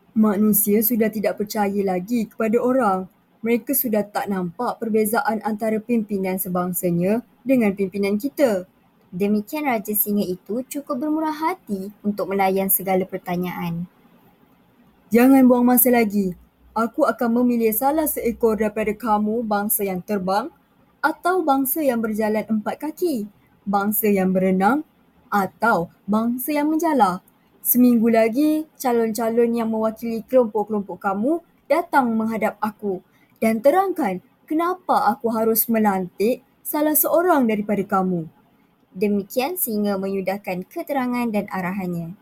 Manusia sudah tidak percaya lagi kepada orang. Mereka sudah tak nampak perbezaan antara pimpinan sebangsanya dengan pimpinan kita. Demikian Raja Singa itu cukup bermurah hati untuk melayan segala pertanyaan. Jangan buang masa lagi. Aku akan memilih salah seekor daripada kamu bangsa yang terbang atau bangsa yang berjalan 4 kaki, bangsa yang berenang atau bangsa yang menjala. Seminggu lagi, calon-calon yang mewakili kelompok-kelompok kamu datang menghadap aku dan terangkan kenapa aku harus melantik salah seorang daripada kamu. Demikian Singa menyudahkan keterangan dan arahannya.